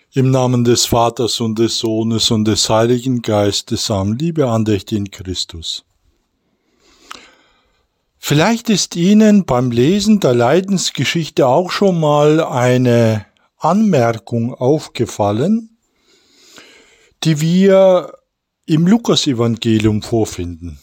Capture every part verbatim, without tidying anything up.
Im Namen des Vaters und des Sohnes und des Heiligen Geistes, Amen. Liebe Andächte in Christus. Vielleicht ist Ihnen beim Lesen der Leidensgeschichte auch schon mal eine Anmerkung aufgefallen, die wir im Lukasevangelium vorfinden.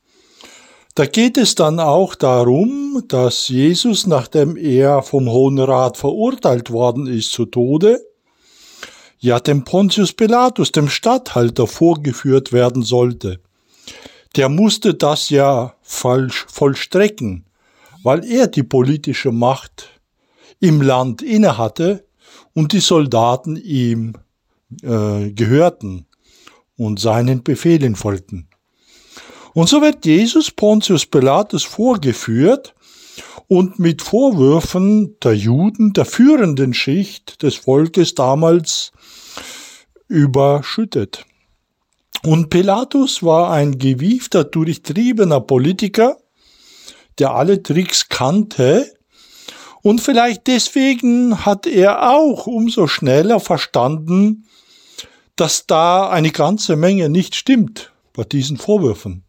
Da geht es dann auch darum, dass Jesus, nachdem er vom Hohen Rat verurteilt worden ist zu Tode, ja dem Pontius Pilatus, dem Statthalter, vorgeführt werden sollte. Der musste das ja falsch vollstrecken, weil er die politische Macht im Land innehatte und die Soldaten ihm äh, gehörten und seinen Befehlen folgten. Und so wird Jesus Pontius Pilatus vorgeführt und mit Vorwürfen der Juden, der führenden Schicht des Volkes damals, überschüttet. Und Pilatus war ein gewiefter, durchtriebener Politiker, der alle Tricks kannte, und vielleicht deswegen hat er auch umso schneller verstanden, dass da eine ganze Menge nicht stimmt bei diesen Vorwürfen.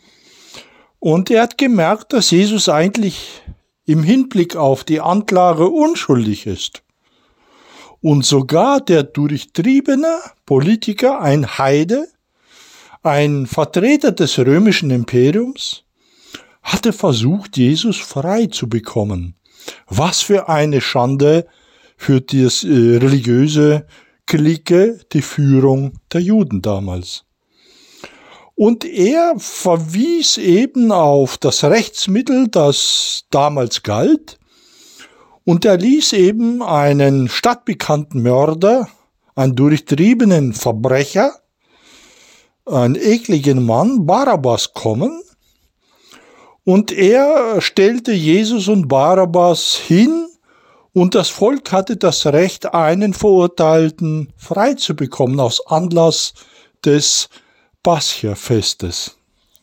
Und er hat gemerkt, dass Jesus eigentlich im Hinblick auf die Anklage unschuldig ist. Und sogar der durchtriebene Politiker, ein Heide, ein Vertreter des römischen Imperiums, hatte versucht, Jesus frei zu bekommen. Was für eine Schande für die äh, religiöse Clique, die Führung der Juden damals. Und er verwies eben auf das Rechtsmittel, das damals galt, und er ließ eben einen stadtbekannten Mörder, einen durchtriebenen Verbrecher, einen ekligen Mann, Barabbas, kommen, und er stellte Jesus und Barabbas hin, und das Volk hatte das Recht, einen Verurteilten frei zu bekommen aus Anlass des Pascha-Festes.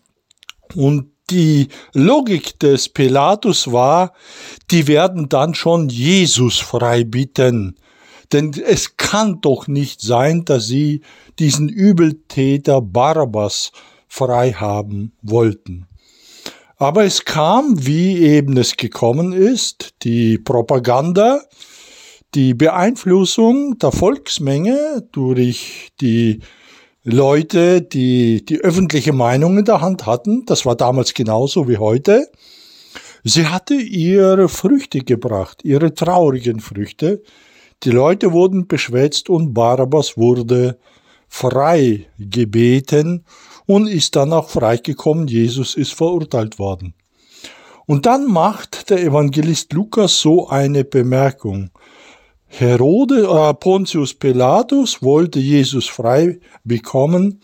Und die Logik des Pilatus war, die werden dann schon Jesus frei bitten. Denn es kann doch nicht sein, dass sie diesen Übeltäter Barabbas frei haben wollten. Aber es kam, wie eben es gekommen ist, die Propaganda, die Beeinflussung der Volksmenge durch die Leute, die die öffentliche Meinung in der Hand hatten. Das war damals genauso wie heute. Sie hatte ihre Früchte gebracht, ihre traurigen Früchte. Die Leute wurden beschwätzt und Barabbas wurde frei gebeten und ist dann auch freigekommen. Jesus ist verurteilt worden. Und dann macht der Evangelist Lukas so eine Bemerkung. Herode, äh, Pontius Pilatus wollte Jesus frei bekommen,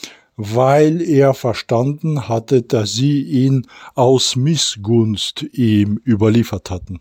weil er verstanden hatte, dass sie ihn aus Missgunst ihm überliefert hatten.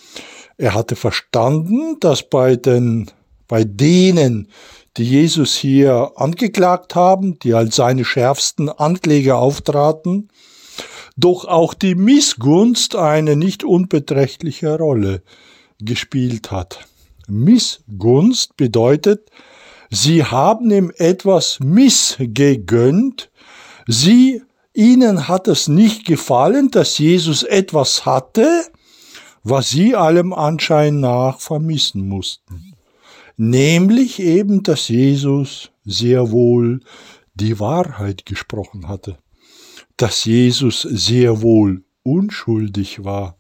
Er hatte verstanden, dass bei den, bei denen, die Jesus hier angeklagt haben, die als seine schärfsten Ankläger auftraten, doch auch die Missgunst eine nicht unbeträchtliche Rolle gespielt hat. Missgunst bedeutet, sie haben ihm etwas missgegönnt, sie, ihnen hat es nicht gefallen, dass Jesus etwas hatte, was sie allem Anschein nach vermissen mussten. Nämlich eben, dass Jesus sehr wohl die Wahrheit gesprochen hatte, dass Jesus sehr wohl unschuldig war.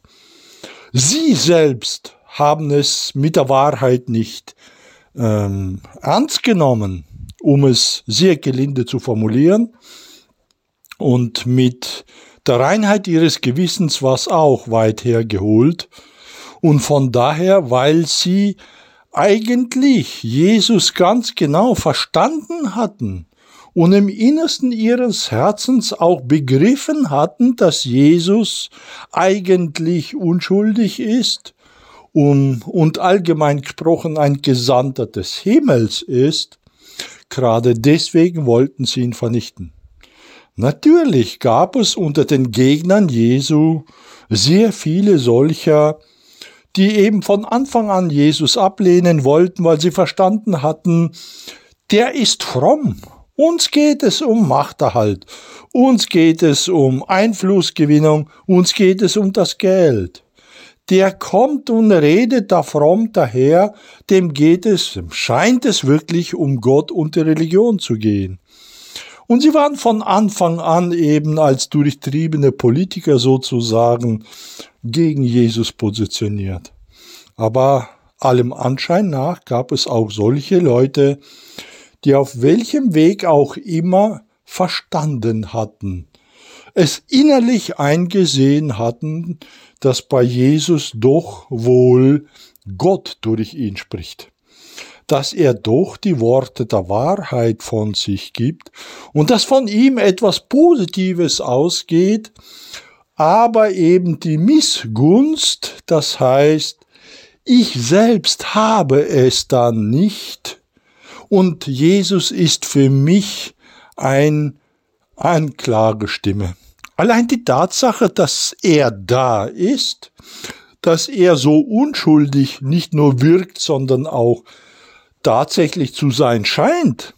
Sie selbst haben es mit der Wahrheit nicht ähm, ernst genommen, um es sehr gelinde zu formulieren. Und mit der Reinheit ihres Gewissens war es auch weit hergeholt. Und von daher, weil sie eigentlich Jesus ganz genau verstanden hatten und im Innersten ihres Herzens auch begriffen hatten, dass Jesus eigentlich unschuldig ist, Um, und allgemein gesprochen ein Gesandter des Himmels ist, gerade deswegen wollten sie ihn vernichten. Natürlich gab es unter den Gegnern Jesu sehr viele solcher, die eben von Anfang an Jesus ablehnen wollten, weil sie verstanden hatten, der ist fromm. Uns geht es um Machterhalt, uns geht es um Einflussgewinnung, uns geht es um das Geld. Der kommt und redet da fromm daher, dem geht es, dem scheint es wirklich um Gott und die Religion zu gehen. Und sie waren von Anfang an eben als durchtriebene Politiker sozusagen gegen Jesus positioniert. Aber allem Anschein nach gab es auch solche Leute, die auf welchem Weg auch immer verstanden hatten, es innerlich eingesehen hatten, dass bei Jesus doch wohl Gott durch ihn spricht, dass er doch die Worte der Wahrheit von sich gibt und dass von ihm etwas Positives ausgeht, aber eben die Missgunst, das heißt, ich selbst habe es dann nicht, und Jesus ist für mich eine Anklagestimme. Allein die Tatsache, dass er da ist, dass er so unschuldig nicht nur wirkt, sondern auch tatsächlich zu sein scheint,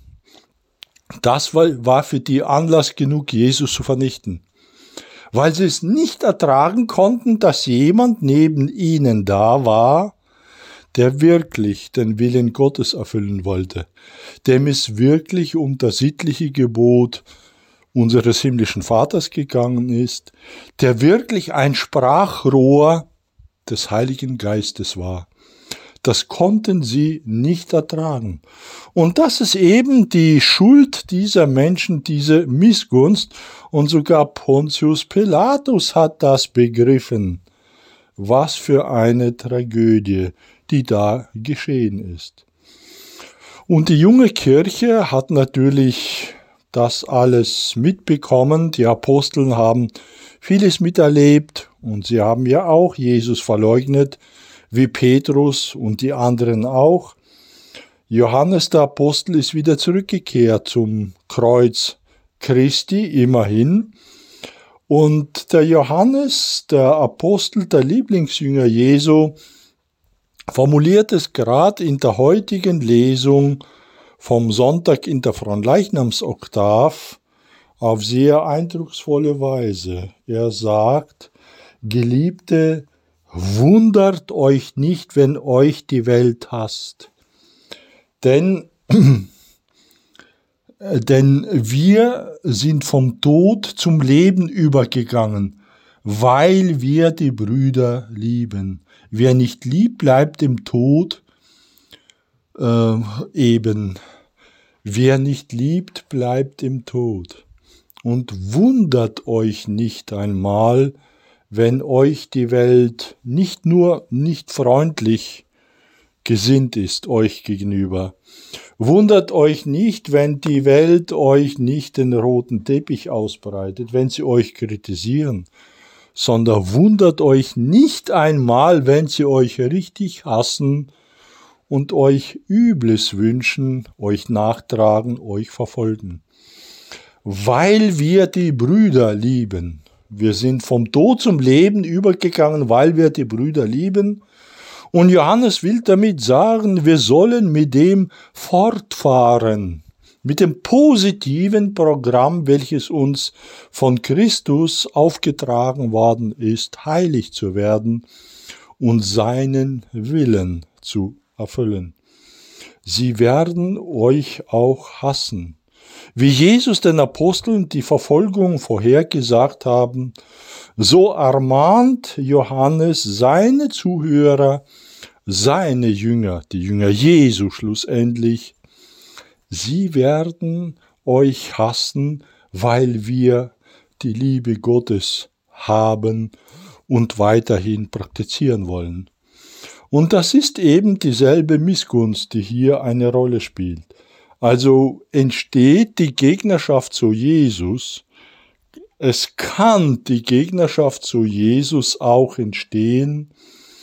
das war für die Anlass genug, Jesus zu vernichten. Weil sie es nicht ertragen konnten, dass jemand neben ihnen da war, der wirklich den Willen Gottes erfüllen wollte, dem es wirklich um das sittliche Gebot unseres himmlischen Vaters gegangen ist, der wirklich ein Sprachrohr des Heiligen Geistes war. Das konnten sie nicht ertragen. Und das ist eben die Schuld dieser Menschen, diese Missgunst. Und sogar Pontius Pilatus hat das begriffen. Was für eine Tragödie, die da geschehen ist. Und die junge Kirche hat natürlich das alles mitbekommen. Die Aposteln haben vieles miterlebt und sie haben ja auch Jesus verleugnet, wie Petrus und die anderen auch. Johannes der Apostel ist wieder zurückgekehrt zum Kreuz Christi, immerhin. Und der Johannes, der Apostel, der Lieblingsjünger Jesu, formuliert es gerade in der heutigen Lesung vom Sonntag in der Fronleichnamsoktav auf sehr eindrucksvolle Weise. Er sagt, Geliebte, wundert euch nicht, wenn euch die Welt hasst. Denn, denn wir sind vom Tod zum Leben übergegangen, weil wir die Brüder lieben. Wer nicht liebt, bleibt im Tod äh, eben. Wer nicht liebt, bleibt im Tod. Und wundert euch nicht einmal, wenn euch die Welt nicht nur nicht freundlich gesinnt ist euch gegenüber. Wundert euch nicht, wenn die Welt euch nicht den roten Teppich ausbreitet, wenn sie euch kritisieren, sondern wundert euch nicht einmal, wenn sie euch richtig hassen und euch Übles wünschen, euch nachtragen, euch verfolgen. Weil wir die Brüder lieben. Wir sind vom Tod zum Leben übergegangen, weil wir die Brüder lieben. Und Johannes will damit sagen, wir sollen mit dem fortfahren, mit dem positiven Programm, welches uns von Christus aufgetragen worden ist, heilig zu werden und seinen Willen zu erfüllen. Sie werden euch auch hassen. Wie Jesus den Aposteln die Verfolgung vorhergesagt haben, so ermahnt Johannes seine Zuhörer, seine Jünger, die Jünger Jesu schlussendlich, sie werden euch hassen, weil wir die Liebe Gottes haben und weiterhin praktizieren wollen. Und das ist eben dieselbe Missgunst, die hier eine Rolle spielt. Also entsteht die Gegnerschaft zu Jesus. Es kann die Gegnerschaft zu Jesus auch entstehen,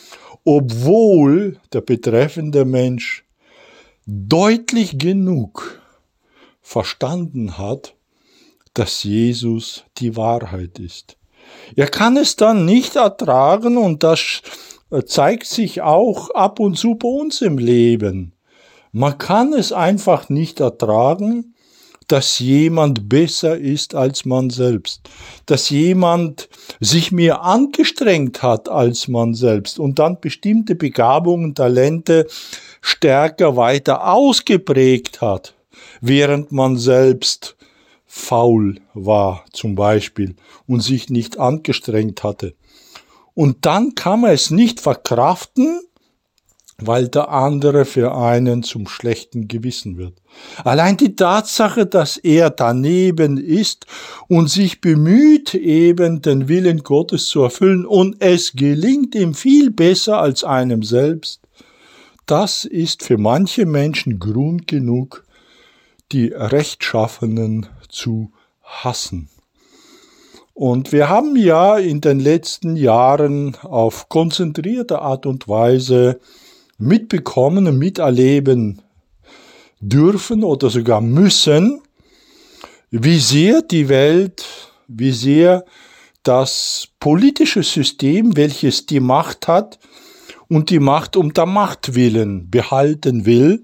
obwohl der betreffende Mensch deutlich genug verstanden hat, dass Jesus die Wahrheit ist. Er kann es dann nicht ertragen und das äh, zeigt sich auch ab und zu bei uns im Leben. Man kann es einfach nicht ertragen, dass jemand besser ist als man selbst, dass jemand sich mehr angestrengt hat als man selbst und dann bestimmte Begabungen, Talente stärker weiter ausgeprägt hat, während man selbst faul war zum Beispiel und sich nicht angestrengt hatte. Und dann kann man es nicht verkraften, weil der andere für einen zum schlechten Gewissen wird. Allein die Tatsache, dass er daneben ist und sich bemüht, eben den Willen Gottes zu erfüllen und es gelingt ihm viel besser als einem selbst, das ist für manche Menschen Grund genug, die Rechtschaffenen zu hassen. Und wir haben ja in den letzten Jahren auf konzentrierte Art und Weise mitbekommen und miterleben dürfen oder sogar müssen, wie sehr die Welt, wie sehr das politische System, welches die Macht hat und die Macht um der Macht willen behalten will,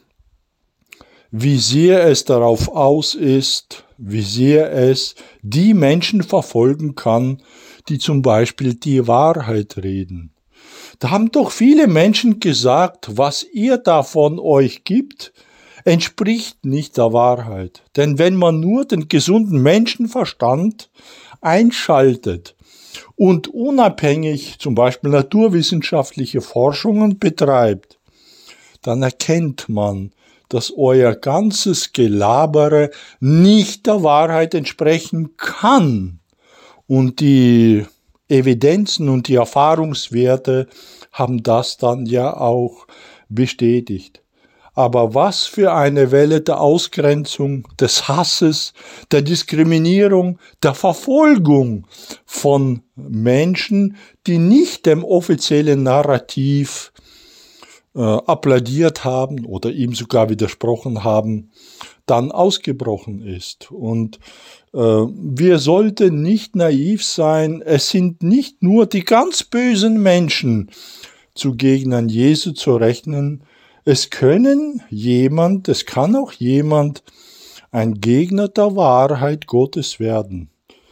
wie sehr es darauf aus ist, wie sehr es die Menschen verfolgen kann, die zum Beispiel die Wahrheit reden. Da haben doch viele Menschen gesagt, was ihr da von euch gibt, entspricht nicht der Wahrheit. Denn wenn man nur den gesunden Menschenverstand einschaltet und unabhängig zum Beispiel naturwissenschaftliche Forschungen betreibt, dann erkennt man, dass euer ganzes Gelabere nicht der Wahrheit entsprechen kann. Und die Evidenzen und die Erfahrungswerte haben das dann ja auch bestätigt. Aber was für eine Welle der Ausgrenzung, des Hasses, der Diskriminierung, der Verfolgung von Menschen, die nicht dem offiziellen Narrativ äh, applaudiert haben oder ihm sogar widersprochen haben, dann ausgebrochen ist. Und äh, wir sollten nicht naiv sein. Es sind nicht nur die ganz bösen Menschen zu Gegnern Jesu zu rechnen. Es können jemand, es kann auch jemand ein Gegner der Wahrheit Gottes werden,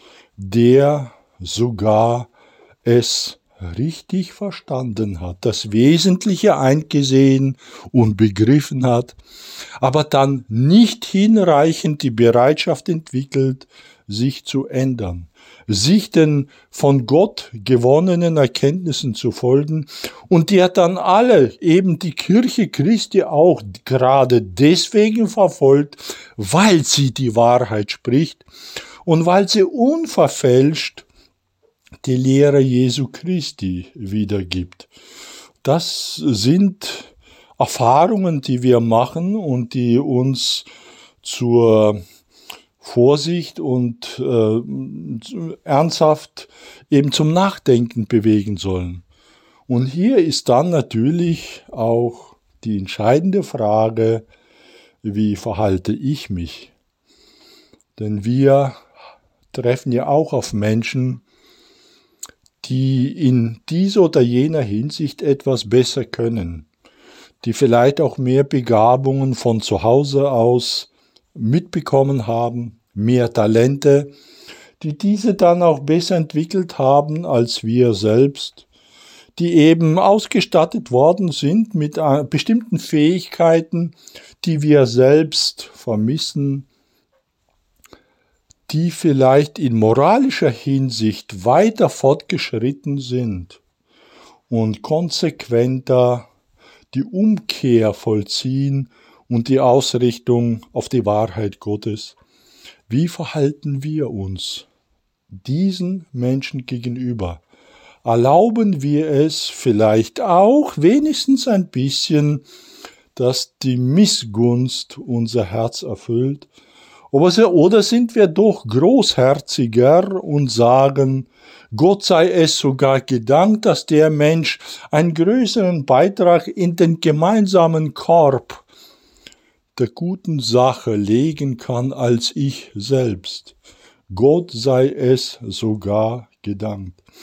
der sogar es richtig verstanden hat, das Wesentliche eingesehen und begriffen hat, aber dann nicht hinreichend die Bereitschaft entwickelt, sich zu ändern, sich den von Gott gewonnenen Erkenntnissen zu folgen und der dann alle, eben die Kirche Christi auch gerade deswegen verfolgt, weil sie die Wahrheit spricht und weil sie unverfälscht die Lehre Jesu Christi wiedergibt. Das sind Erfahrungen, die wir machen und die uns zur Vorsicht und äh, ernsthaft eben zum Nachdenken bewegen sollen. Und hier ist dann natürlich auch die entscheidende Frage, wie verhalte ich mich? Denn wir treffen ja auch auf Menschen, die in dieser oder jener Hinsicht etwas besser können, die vielleicht auch mehr Begabungen von zu Hause aus mitbekommen haben, mehr Talente, die diese dann auch besser entwickelt haben als wir selbst, die eben ausgestattet worden sind mit bestimmten Fähigkeiten, die wir selbst vermissen, die vielleicht in moralischer Hinsicht weiter fortgeschritten sind und konsequenter die Umkehr vollziehen und die Ausrichtung auf die Wahrheit Gottes. Wie verhalten wir uns diesen Menschen gegenüber? Erlauben wir es vielleicht auch wenigstens ein bisschen, dass die Missgunst unser Herz erfüllt? Oder sind wir doch großherziger und sagen, Gott sei es sogar gedankt, dass der Mensch einen größeren Beitrag in den gemeinsamen Korb der guten Sache legen kann als ich selbst. Gott sei es sogar gedankt.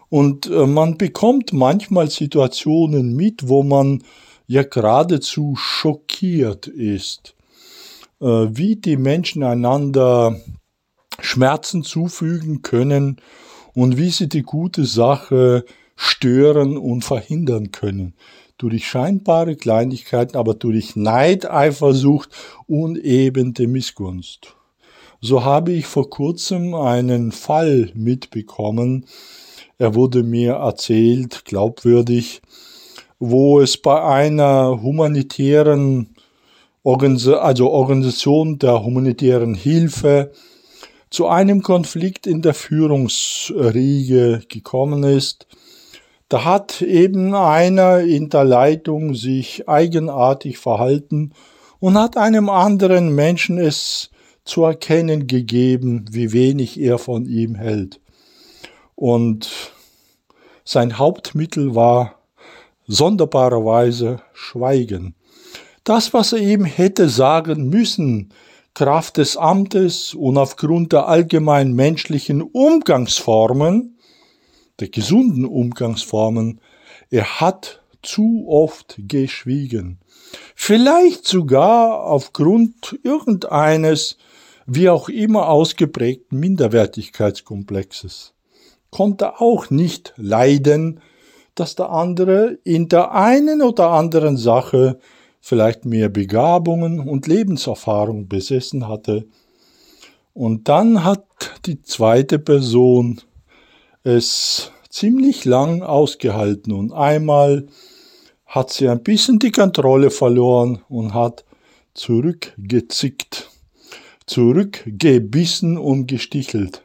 Und äh, man bekommt manchmal Situationen mit, wo man ja geradezu schockiert ist, äh, wie die Menschen einander Schmerzen zufügen können und wie sie die gute Sache stören und verhindern können. Durch scheinbare Kleinigkeiten, aber durch Neid, Eifersucht und eben die Missgunst. So habe ich vor kurzem einen Fall mitbekommen, er wurde mir erzählt, glaubwürdig, wo es bei einer humanitären Organis- also Organisation der humanitären Hilfe zu einem Konflikt in der Führungsriege gekommen ist. Da hat eben einer in der Leitung sich eigenartig verhalten und hat einem anderen Menschen es zu erkennen gegeben, wie wenig er von ihm hält. Und sein Hauptmittel war sonderbarerweise Schweigen. Das, was er ihm hätte sagen müssen, Kraft des Amtes und aufgrund der allgemein menschlichen Umgangsformen, der gesunden Umgangsformen, er hat zu oft geschwiegen. Vielleicht sogar aufgrund irgendeines, wie auch immer ausgeprägten Minderwertigkeitskomplexes. Konnte auch nicht leiden, dass der andere in der einen oder anderen Sache vielleicht mehr Begabungen und Lebenserfahrung besessen hatte. Und dann hat die zweite Person es ziemlich lang ausgehalten und einmal hat sie ein bisschen die Kontrolle verloren und hat zurückgezickt, zurückgebissen und gestichelt.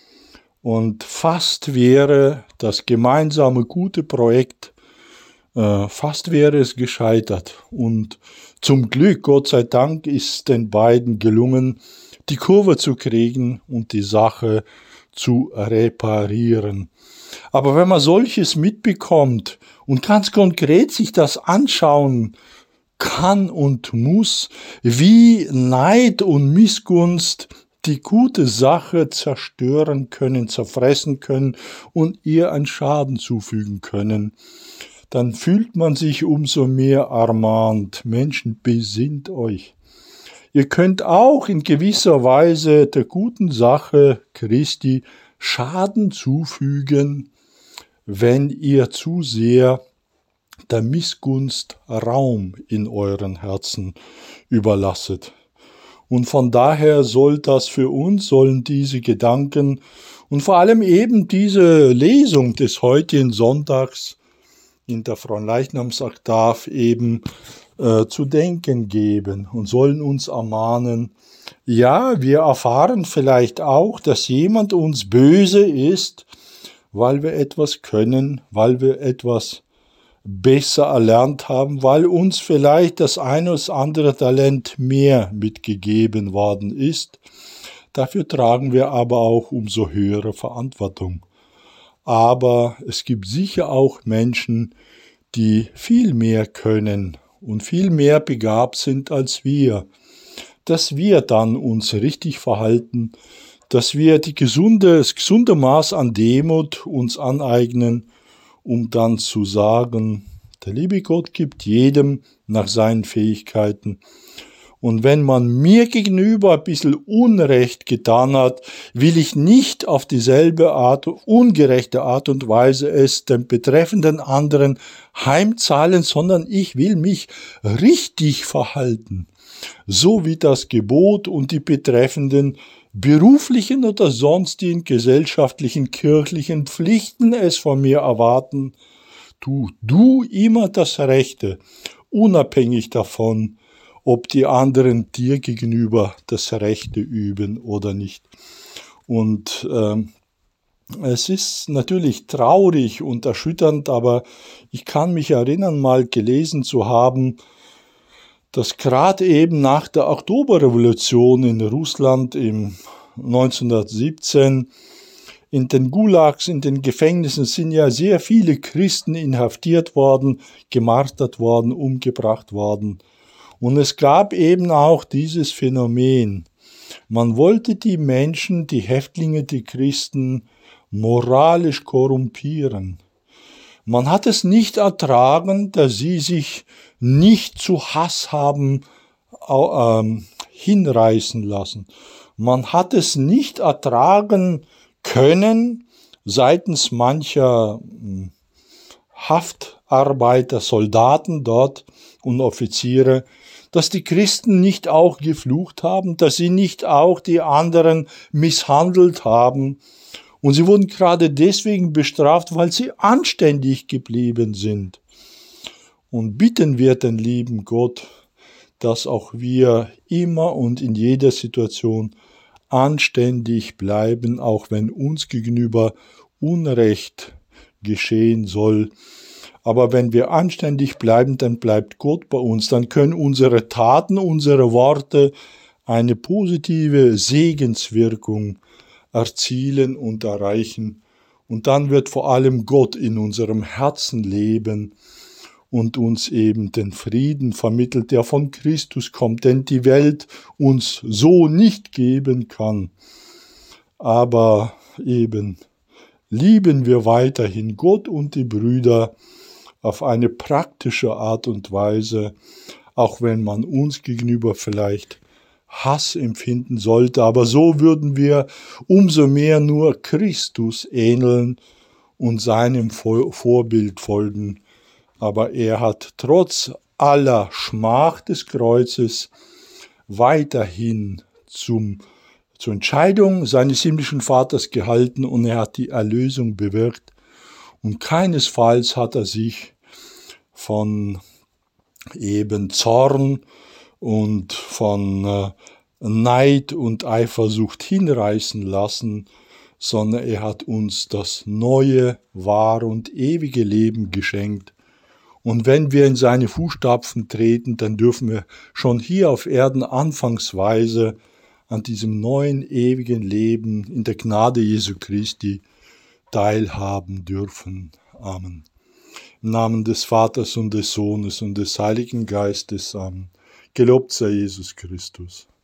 Und fast wäre das gemeinsame gute Projekt, äh, fast wäre es gescheitert. Und zum Glück, Gott sei Dank, ist den beiden gelungen, die Kurve zu kriegen und die Sache zu reparieren. Aber wenn man solches mitbekommt und ganz konkret sich das anschauen kann und muss, wie Neid und Missgunst die gute Sache zerstören können, zerfressen können und ihr einen Schaden zufügen können, dann fühlt man sich umso mehr ermahnt. Menschen, besinnt euch. Ihr könnt auch in gewisser Weise der guten Sache Christi Schaden zufügen, wenn ihr zu sehr der Missgunst Raum in euren Herzen überlasset. Und von daher soll das für uns, sollen diese Gedanken und vor allem eben diese Lesung des heutigen Sonntags in der Fronleichnamsoktav eben äh, zu denken geben und sollen uns ermahnen, ja, wir erfahren vielleicht auch, dass jemand uns böse ist, weil wir etwas können, weil wir etwas besser erlernt haben, weil uns vielleicht das ein oder andere Talent mehr mitgegeben worden ist. Dafür tragen wir aber auch umso höhere Verantwortung. Aber es gibt sicher auch Menschen, die viel mehr können und viel mehr begabt sind als wir, dass wir dann uns richtig verhalten, dass wir die gesunde, das gesunde Maß an Demut uns aneignen, um dann zu sagen, der liebe Gott gibt jedem nach seinen Fähigkeiten. Und wenn man mir gegenüber ein bisschen Unrecht getan hat, will ich nicht auf dieselbe Art, ungerechte Art und Weise es dem betreffenden anderen heimzahlen, sondern ich will mich richtig verhalten. So wie das Gebot und die betreffenden beruflichen oder sonstigen gesellschaftlichen, kirchlichen Pflichten es von mir erwarten, tu du immer das Rechte, unabhängig davon, ob die anderen dir gegenüber das Rechte üben oder nicht. Und ähm, es ist natürlich traurig und erschütternd, aber ich kann mich erinnern, mal gelesen zu haben, dass gerade eben nach der Oktoberrevolution in Russland im neunzehnhundertsiebzehn in den Gulags, in den Gefängnissen sind ja sehr viele Christen inhaftiert worden, gemartert worden, umgebracht worden. Und es gab eben auch dieses Phänomen. Man wollte die Menschen, die Häftlinge, die Christen moralisch korrumpieren. Man hat es nicht ertragen, dass sie sich nicht zu Hass haben äh, hinreißen lassen. Man hat es nicht ertragen können seitens mancher äh, Haftarbeiter, Soldaten dort und Offiziere, dass die Christen nicht auch geflucht haben, dass sie nicht auch die anderen misshandelt haben. Und sie wurden gerade deswegen bestraft, weil sie anständig geblieben sind. Und bitten wir den lieben Gott, dass auch wir immer und in jeder Situation anständig bleiben, auch wenn uns gegenüber Unrecht geschehen soll. Aber wenn wir anständig bleiben, dann bleibt Gott bei uns. Dann können unsere Taten, unsere Worte eine positive Segenswirkung erzielen und erreichen. Und dann wird vor allem Gott in unserem Herzen leben und uns eben den Frieden vermittelt, der von Christus kommt, den die Welt uns so nicht geben kann. Aber eben lieben wir weiterhin Gott und die Brüder auf eine praktische Art und Weise, auch wenn man uns gegenüber vielleicht Hass empfinden sollte, aber so würden wir umso mehr nur Christus ähneln und seinem Vorbild folgen. Aber er hat trotz aller Schmach des Kreuzes weiterhin zum, zur Entscheidung seines himmlischen Vaters gehalten und er hat die Erlösung bewirkt. Und keinesfalls hat er sich von eben Zorn und von äh, Neid und Eifersucht hinreißen lassen, sondern er hat uns das neue, wahre und ewige Leben geschenkt. Und wenn wir in seine Fußstapfen treten, dann dürfen wir schon hier auf Erden anfangsweise an diesem neuen, ewigen Leben in der Gnade Jesu Christi teilhaben dürfen. Amen. Im Namen des Vaters und des Sohnes und des Heiligen Geistes. Amen. Gelobt sei Jesus Christus.